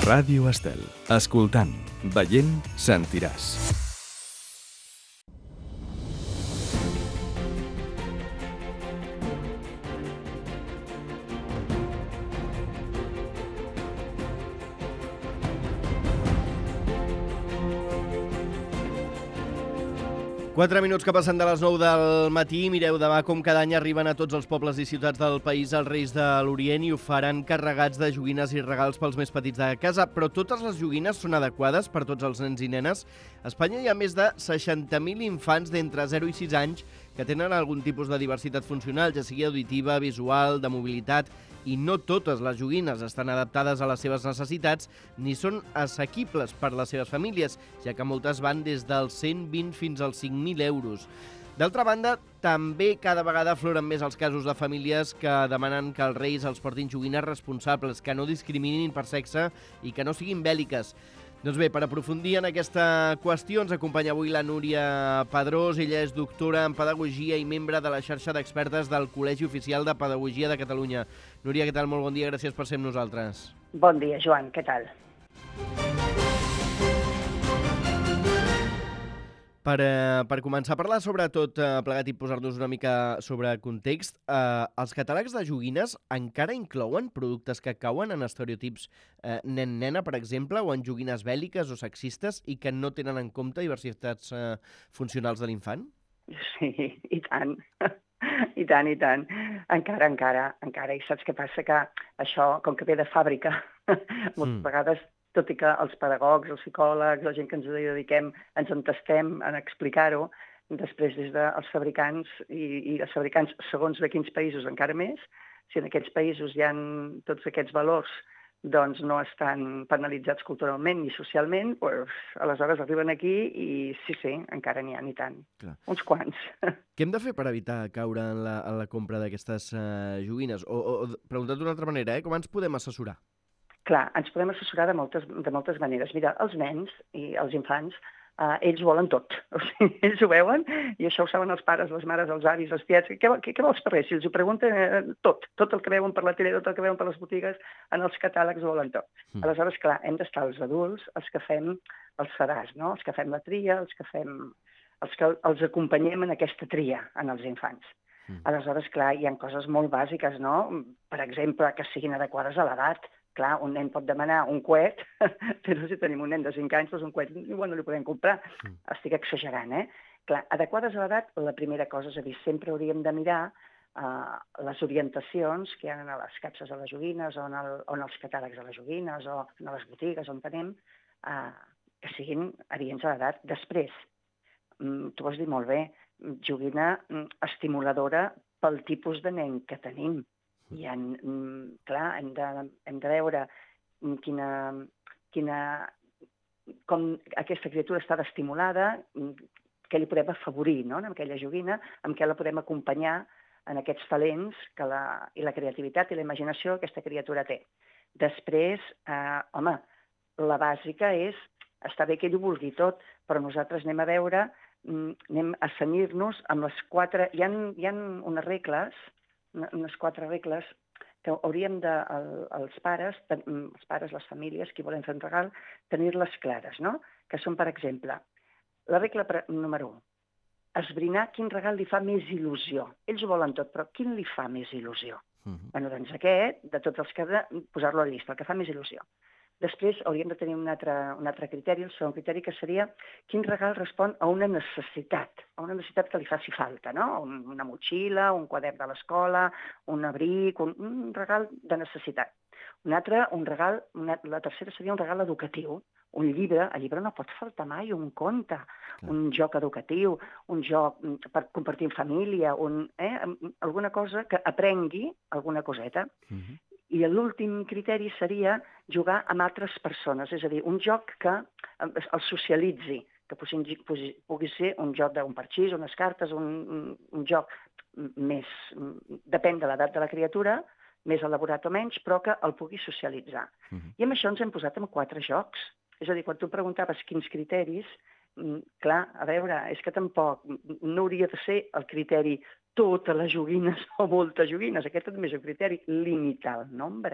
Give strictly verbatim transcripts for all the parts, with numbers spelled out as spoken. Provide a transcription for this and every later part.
Ràdio Estel. Escoltant, veient, sentiràs. Quatre minuts que passen de les nou del matí. Mireu, demà, com cada any, arriben a tots els pobles i ciutats del país els Reis de l'Orient i ho faran carregats de joguines i regals pels més petits de casa. Però totes les joguines són adequades per tots els nens i nenes. A Espanya hi ha més de seixanta mil infants d'entre zero i sis anys que tenen algun tipus de diversitat funcional, ja sigui auditiva, visual, de mobilitat, i no totes les joguines estan adaptades a les seves necessitats ni són assequibles per les seves famílies, ja que moltes van des dels cent vint fins als cinc mil euros. D'altra banda, també cada vegada afloren més els casos de famílies que demanen que els Reis els portin joguines responsables, que no discriminin per sexe i que no siguin bèl·liques. Doncs bé, per aprofundir en aquesta qüestió ens acompanya avui la Núria Pedrós. Ella és doctora en Pedagogia i membre de la xarxa d'expertes del Col·legi Oficial de Pedagogia de Catalunya. Núria, què tal? Molt bon dia, gràcies per ser amb nosaltres. Bon dia, Joan, què tal? Per, eh, per començar a parlar sobre tot eh, plegat i posar-nos una mica sobre context, eh, els catàlegs de joguines encara inclouen productes que cauen en estereotips eh, nen-nena, per exemple, o en joguines bèl·liques o sexistes i que no tenen en compte diversitats eh, funcionals de l'infant? Sí, i tant. I tant, i tant. Encara, encara, encara. I saps què passa? Que això, com que ve de fàbrica, moltes mm. vegades, tot i que els pedagogs, els psicòlegs, la gent que ens hi dediquem, ens entestem en explicar-ho, després des dels fabricants, i, i els fabricants, segons de quins països encara més, si en aquests països hi ha tots aquests valors, doncs no estan penalitzats culturalment ni socialment, doncs aleshores arriben aquí i sí, sí, encara n'hi ha ni tant. Clar. Uns quants. Què hem de fer per evitar caure en la, en la compra d'aquestes uh, joguines? O, o preguntat d'una altra manera, eh? Com ens podem assessorar? Clar, ens podem assessorar de moltes, de moltes maneres. Mira, els nens i els infants, eh, ells volen tot. O sigui, ells ho veuen i això ho saben els pares, les mares, els avis, els tiets. Què, què, què vols per res? Si els ho pregunten, eh, tot. Tot el que veuen per la tele, tot el que veuen per les botigues, en els catàlegs volen tot. Mm. Aleshores, clar, hem d'estar els adults, els que fem els sedars, no? Els que fem la tria, els que fem... els que els acompanyem en aquesta tria en els infants. Mm. Aleshores, clar, hi ha coses molt bàsiques, no? Per exemple, que siguin adequades a l'edat. Clar, un nen pot demanar un coet, però si tenim un nen de cinc anys, doncs un coet igual no li podem comprar. Mm. Estic exagerant, eh? Clar, adequades a l'edat, la primera cosa és a dir, sempre hauríem de mirar uh, les orientacions que hi ha a les capses de les joguines o en, el, o en els catàlegs de les joguines o en les botigues on tenim, uh, que siguin adients a l'edat. Després, mm, tu ho has dit molt bé, joguina mm, estimuladora pel tipus de nen que tenim. I en, clar, hem de, hem de veure quina, quina, com aquesta criatura està estimulada, què li podem afavorir, no?, en aquella joguina, amb què la podem acompanyar en aquests talents que la, i la creativitat i la imaginació que aquesta criatura té. Després, eh, home, la bàsica és, està bé que ell ho vulgui tot, però nosaltres anem a veure, anem a cenyir-nos amb les quatre... Hi ha, hi ha unes regles, unes quatre regles que hauríem de, el, els pares, els pares, les famílies, qui volen fer un regal, tenir-les clares, no? Que són, per exemple, la regla número un, esbrinar quin regal li fa més il·lusió. Ells ho volen tot, però quin li fa més il·lusió? Uh-huh. Bé, doncs aquest, de tots els que ha de posar-lo a la llista, el que fa més il·lusió. Després hauríem de tenir un altre, un altre criteri, el segon criteri, que seria quin regal respon a una necessitat, a una necessitat que li faci falta, no? Un, una motxilla, un quadern de l'escola, un abric, un, un regal de necessitat. Un altre, un regal, una, la tercera seria un regal educatiu, un llibre, el llibre no pot faltar mai, un conte, Clar. Un joc educatiu, un joc per compartir en família, un, eh, alguna cosa que aprengui alguna coseta. Uh-huh. I l'últim criteri seria jugar amb altres persones, és a dir, un joc que el socialitzi, que pugui ser un joc d'un parxís, unes cartes, un, un joc més, depèn de l'edat de la criatura, més elaborat o menys, però que el pugui socialitzar. Uh-huh. I amb això ens hem posat amb quatre jocs. És a dir, quan tu preguntaves quins criteris, clar, a veure, és que tampoc no hauria de ser el criteri totes les joguines o moltes joguines. Aquest també és un criteri, limitar el nombre.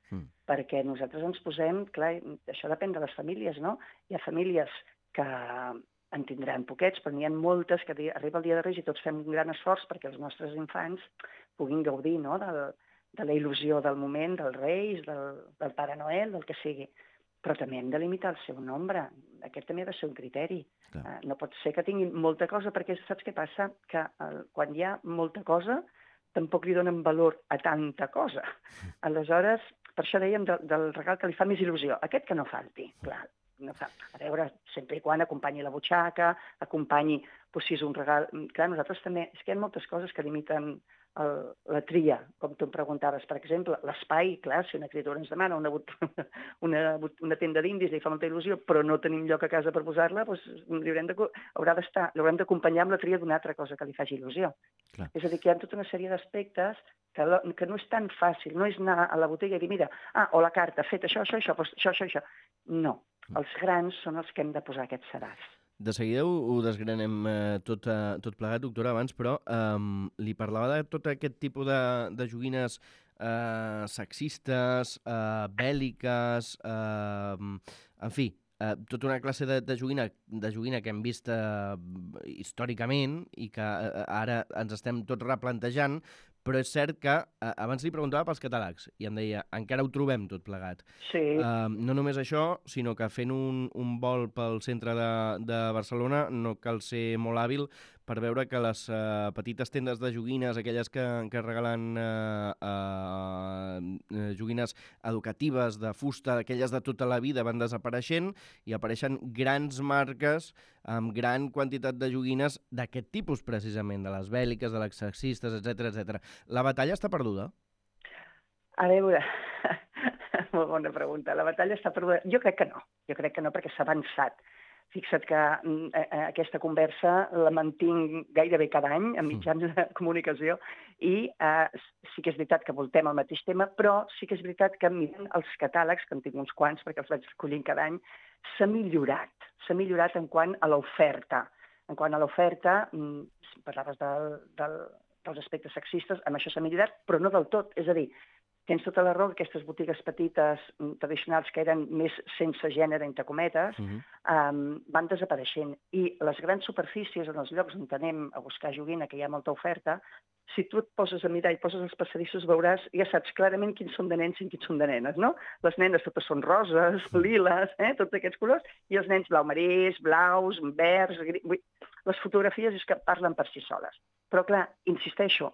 Mm. perquè nosaltres ens posem, clar, això depèn de les famílies, no? Hi ha famílies que en tindran poquets, però n'hi ha moltes que arriba el dia de Reis i tots fem un gran esforç perquè els nostres infants puguin gaudir, no?, del, de la il·lusió del moment, dels Reis, del, del Pare Noel, del que sigui. Però també hem de limitar el seu nombre. Aquest també ha de ser un criteri. Uh, no pot ser que tinguin molta cosa, perquè saps què passa? Que uh, quan hi ha molta cosa, tampoc li donen valor a tanta cosa. Aleshores, per això dèiem de, del regal que li fa més il·lusió. Aquest que no falti, clar. No fa. A veure, sempre i quan acompanyi la butxaca, acompanyi, doncs, si és un regal... Clar, nosaltres també... És que hi ha moltes coses que limiten el, la tria, com tu em preguntaves. Per exemple, l'espai, clar, si una criatura ens demana una, una, una tenda d'indis i li fa molta il·lusió, però no tenim lloc a casa per posar-la, doncs li haurem de, haurà d'estar, l'haurem d'acompanyar amb la tria d'una altra cosa que li faci il·lusió. Clar. És a dir, que hi ha tota una sèrie d'aspectes que, que no és tan fàcil, no és anar a la botiga i dir, mira, ah, o la carta, fet això, això, això, això, això, això. No. Els grans són els que hem de posar aquests sedars. De seguida ho, ho desgranem eh, tot, eh, tot plegat, doctora, abans, però eh, li parlava de tot aquest tipus de, de joguines eh, sexistes, eh, bèl·liques, eh, en fi, eh, tota una classe de, de, joguina, de joguina que hem vist eh, històricament i que eh, ara ens estem tots replantejant, però és cert que eh, abans li preguntava pels catàlegs i em deia, encara ho trobem tot plegat. Sí. Uh, no només això, sinó que fent un, un vol pel centre de, de Barcelona no cal ser molt hàbil per veure que les uh, petites tendes de joguines, aquelles que, que regalen uh, uh, joguines educatives de fusta, aquelles de tota la vida, van desapareixent i apareixen grans marques amb gran quantitat de joguines d'aquest tipus, precisament, de les bèl·liques, de les sexistes, etcètera, etcètera. La batalla està perduda? A veure, molt bona pregunta. La batalla està perduda? Jo crec que no. Jo crec que no, perquè s'ha avançat. Fixa't que eh, aquesta conversa la mantinc gairebé cada any en mitjans de comunicació i eh, sí que és veritat que voltem el mateix tema, però sí que és veritat que mirant els catàlegs, que en tinc uns quants perquè els vaig recollint cada any, s'ha millorat. S'ha millorat en quant a l'oferta. En quant a l'oferta, parlaves del, del, dels aspectes sexistes, amb això s'ha millorat, però no del tot. És a dir, tens tota la raó que aquestes botigues petites tradicionals que eren més sense gènere, entre cometes, uh-huh. um, van desapareixent. I les grans superfícies, en els llocs on anem a buscar joguina, que hi ha molta oferta, si tu et poses a mirar i poses els passadissos, veuràs, ja saps clarament quins són de nens i quins són de nenes, no? Les nenes totes són roses, liles, eh? Tots aquests colors, i els nens blau marís, blaus, verds... Gris... Les fotografies és que parlen per si soles. Però, clar, insisteixo,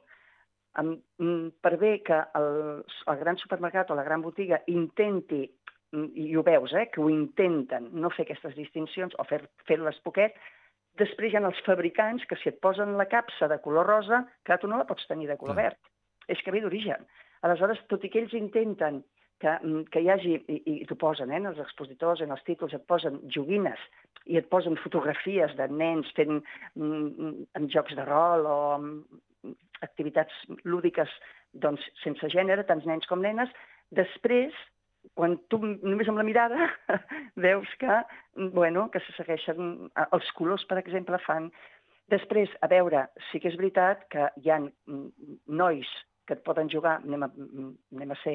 per bé que el, el gran supermercat o la gran botiga intenti, i ho veus, eh, que ho intenten, no fer aquestes distincions o fer, fer-les poquet, després hi ha els fabricants que si et posen la capsa de color rosa, que tu no la pots tenir de color Clar. verd. És que ve d'origen. Aleshores, tot i que ells intenten que, que hi hagi, i, i t'ho posen, eh, els expositors, en els títols, et posen joguines i et posen fotografies de nens fent mm, en jocs de rol o activitats lúdiques doncs, sense gènere, tant nens com nenes, després, quan tu només amb la mirada veus que, bueno, que se segueixen... Els colors, per exemple, fan... Després, a veure, sí que és veritat que hi ha nois que et poden jugar, anem a, anem a ser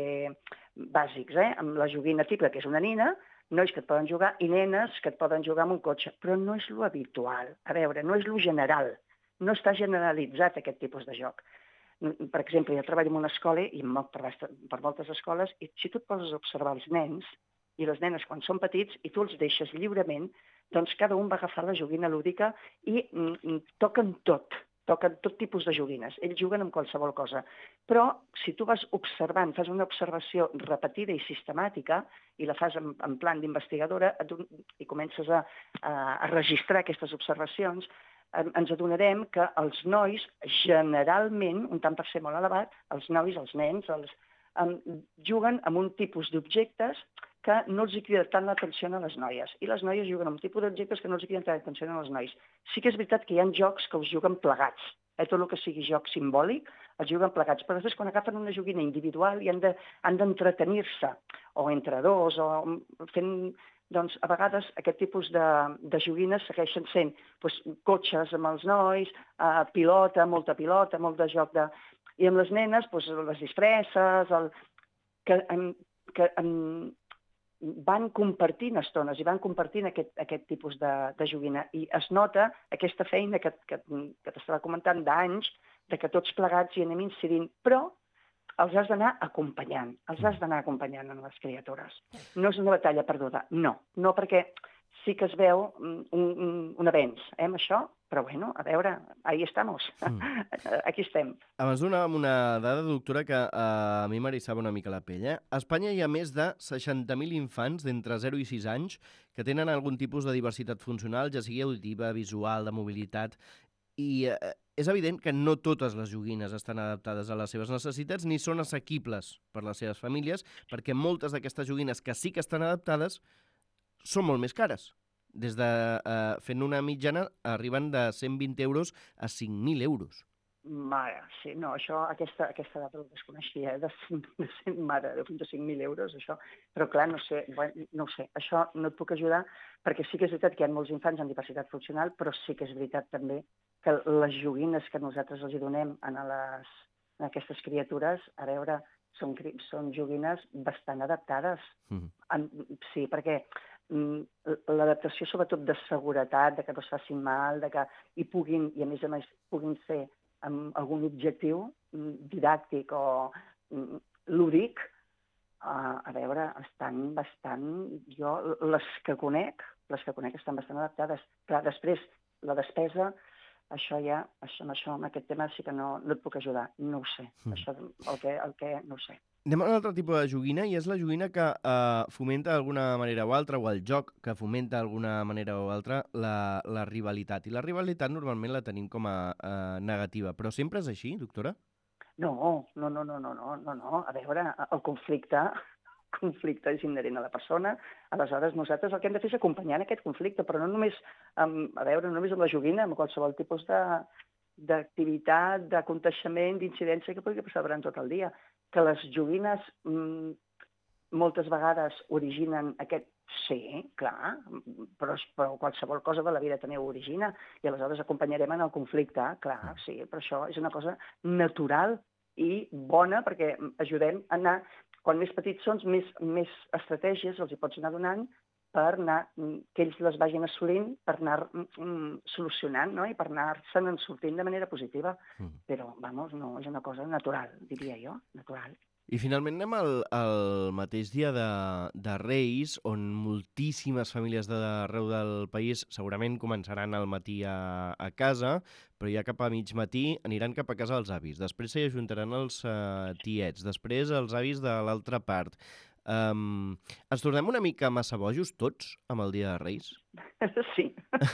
bàsics, eh? Amb la joguina típica, que és una nina, nois que et poden jugar i nenes que et poden jugar amb un cotxe, però no és lo habitual. A veure, no és lo general. No està generalitzat aquest tipus de joc. Per exemple, jo treballo en una escola i per moltes escoles, i si tu et poses a observar els nens i les nenes quan són petits i tu els deixes lliurement, doncs cada un va agafar la joguina lúdica i mm, toquen tot, toquen tot tipus de joguines. Ells juguen amb qualsevol cosa. Però si tu vas observant, fas una observació repetida i sistemàtica i la fas en, en plan d'investigadora i comences a, a, a registrar aquestes observacions, ens adonarem que els nois, generalment, un tant per ser molt elevat, els nois, els nens, els, um, juguen amb un tipus d'objectes que no els hi crida tant l'atenció a les noies. I les noies juguen amb un tipus d'objectes que no els hi criden tant l'atenció a les nois. Sí que és veritat que hi ha jocs que els juguen plegats. Eh, tot el que sigui joc simbòlic, els juguen plegats. Però després, quan agafen una joguina individual i han de, han d'entretenir-se, o entre dos, o fent... Doncs, a vegades, aquest tipus de, de joguines segueixen sent doncs, cotxes amb els nois, eh, pilota, molta pilota, molt de joc de... I amb les nenes, doncs, les disfresses, el... que, en... que um, van compartint estones i van compartint aquest, aquest tipus de, de joguina. I es nota aquesta feina que, que, que t'estava comentant d'anys, de que tots plegats hi anem incidint, però els has d'anar acompanyant, els has d'anar acompanyant en les criatures. No és una batalla perduda, no. No perquè sí que es veu un, un, un avenç eh, amb això, però bueno, a veure, ahí estamos, mm. aquí estem. Abans donàvem una dada, doctora, que uh, a mi m'eriçava una mica la pell. Eh? A Espanya hi ha més de seixanta mil infants d'entre zero i sis anys que tenen algun tipus de diversitat funcional, ja sigui auditiva, visual, de mobilitat, i uh, és evident que no totes les joguines estan adaptades a les seves necessitats ni són assequibles per les seves famílies, perquè moltes d'aquestes joguines que sí que estan adaptades són molt més cares. Des de, eh, fent una mitjana, arriben de cent vint euros a cinc mil euros. Mare, sí, no, això, aquesta, aquesta data ho desconeixia, eh? de, de cent, mare, de fins a cinc mil euros, això. Però clar, no sé, bueno, no ho sé, això no et puc ajudar, perquè sí que és veritat que hi ha molts infants amb diversitat funcional, però sí que és veritat també que les joguines que nosaltres els hi donem a, les, a aquestes criatures, a veure, són, són joguines bastant adaptades. Mm. En, sí, perquè mm, l'adaptació sobretot de seguretat, de que no es facin mal, de que hi puguin, i a més a més puguin ser amb algun objectiu didàctic o mm, lúdic, uh, a veure, estan bastant... Jo, les que conec, les que conec estan bastant adaptades. Clar, després, la despesa... Això ja, això, això, en aquest tema sí que no, no et puc ajudar, no ho sé. Mm. Això, el que, el que, no ho sé. Anem a un altre tipus de joguina, i és la joguina que eh, fomenta d'alguna manera o altra, o el joc que fomenta d'alguna manera o altra la, la rivalitat. I la rivalitat normalment la tenim com a eh, negativa, però sempre és així, doctora? No, no, no, no, no, no, no, no. A veure, el conflicte... conflicte és inherent a la persona, aleshores nosaltres el que hem de fer és acompanyar en aquest conflicte, però no només amb, a veure, no només amb la joguina, amb qualsevol tipus de, d'activitat, d'aconteixement, d'incidència que pugui passar durant tot el dia. Que les joguines mmm, moltes vegades originen aquest... Sí, clar, però, però qualsevol cosa de la vida també ho origina, i aleshores acompanyarem en el conflicte, clar, sí, però això és una cosa natural i bona, perquè ajudem a anar... Quan més petits són, més, més estratègies els hi pots anar donant per anar, que ells les vagin assolint, per anar mm, solucionant, no? I per anar-se'n sortint de manera positiva. Mm. Però, vamos, no, és una cosa natural, diria jo, natural. I finalment anem al, al mateix dia de, de Reis, on moltíssimes famílies d'arreu del país segurament començaran al matí a, a casa, però ja cap a mig matí aniran cap a casa dels avis. Després s'hi ajuntaran els uh, tiets, després els avis de l'altra part. Um, ens tornem una mica massa bojos tots amb el dia de Reis? Sí,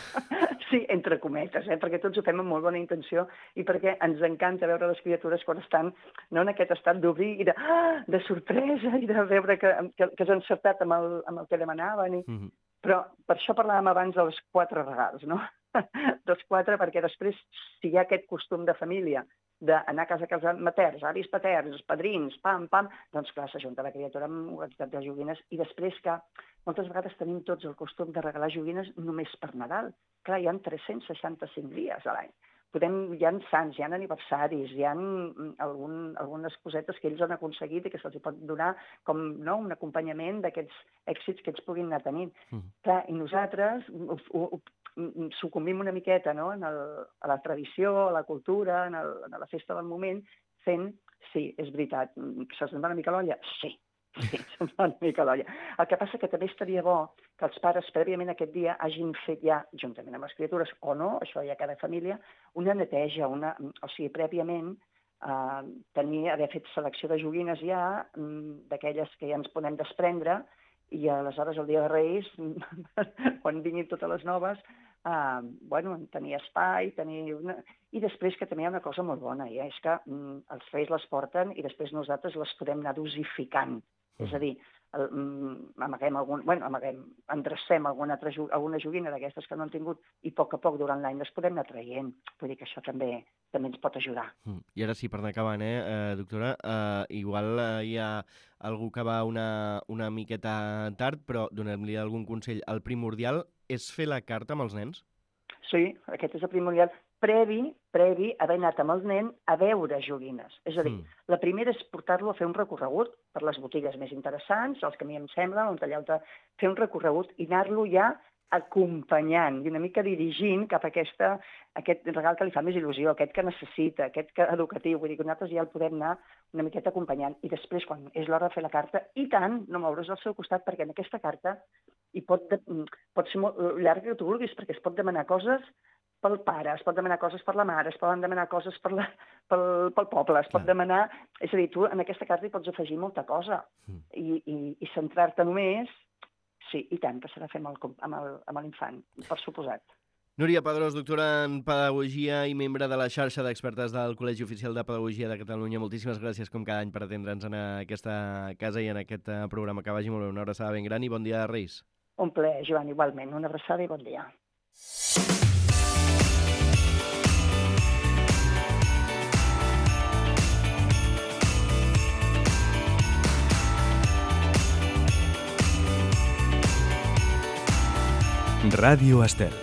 sí, entre cometes, eh? Perquè tots ho fem amb molt bona intenció i perquè ens encanta veure les criatures quan estan no, en aquest estat d'obrir i de, ah, de sorpresa i de veure que, que, que s'han encertat amb el, amb el que demanaven. I... Mm-hmm. Però per això parlàvem abans dels quatre regals, no? Dels quatre, perquè després, si hi ha aquest costum de família d'anar a casa a casa materns, avis paterns, padrins, pam, pam, doncs clar, s'ajunta la criatura amb una quantitat de joguines i després que moltes vegades tenim tots el costum de regalar joguines només per Nadal. Clar, hi ha tres-cents seixanta-cinc dies a l'any. Podem, hi ha sants, hi ha aniversaris, hi ha algun, algunes cosetes que ells han aconseguit i que se'ls pot donar com no, un acompanyament d'aquests èxits que ells puguin anar tenint. Mm. Clar, i nosaltres ho, ho, sucumbim una miqueta no? en el, a la tradició, a la cultura, en, el, en la festa del moment, fent, sí, és veritat, se'ls va una mica l'olla? Sí, sí, se'ls va una mica l'olla. El que passa que també estaria bo que els pares prèviament aquest dia hagin fet ja, juntament amb les criatures, o no, això ja cada família, una neteja, una, o sigui, prèviament eh, tenir, haver fet selecció de joguines ja, d'aquelles que ja ens podem desprendre, i aleshores el dia de Reis, quan vinguin totes les noves, eh, bueno, tenir espai, tenir una... I després que també hi ha una cosa molt bona, ja, és que mm, els Reis les porten i després nosaltres les podem anar dosificant. Mm. És a dir, el, mm, amaguem algun... Bueno, amaguem, endrecem alguna, altra, alguna joguina d'aquestes que no han tingut i a poc a poc durant l'any les podem anar traient. Vull dir que això també també ens pot ajudar. Mm. I ara sí, per anar acabant, eh, eh doctora, eh, igual eh, hi ha algú que va una, una miqueta tard, però donem-li algun consell. El primordial és fer la carta amb els nens? Sí, aquest és el primordial, previ, previ haver anat amb el nen a veure joguines. És a dir, Mm. la primera és portar-lo a fer un recorregut per les botigues més interessants, els que a mi em sembla, on allà on fer un recorregut i anar-lo ja acompanyant i una mica dirigint cap a aquesta, aquest regal que li fa més il·lusió, aquest que necessita, aquest que educatiu. Vull dir que nosaltres ja el podem anar una miqueta acompanyant. I després, quan és l'hora de fer la carta, i tant, no moure's al seu costat, perquè en aquesta carta hi pot, de, pot ser molt llarga que tu vulguis, perquè es pot demanar coses pel pare, es pot demanar coses per la mare, es poden demanar coses per la, pel, pel poble, es pot Clar. demanar... És a dir, tu en aquesta carta hi pots afegir molta cosa Mm. i, i, i centrar-te només... Sí, i tant, que s'ha de fer amb el- amb el- amb l'infant, per suposat. Núria Pedrós, doctora en Pedagogia i membre de la xarxa d'expertes del Col·legi Oficial de Pedagogia de Catalunya. Moltíssimes gràcies, com cada any, per atendre'ns en aquesta casa i en aquest eh, programa. Que vagi molt bé. Una abraçada ben gran i bon dia de Reis. Un plaer, Joan, igualment. Una abraçada i bon dia. Radio Estel.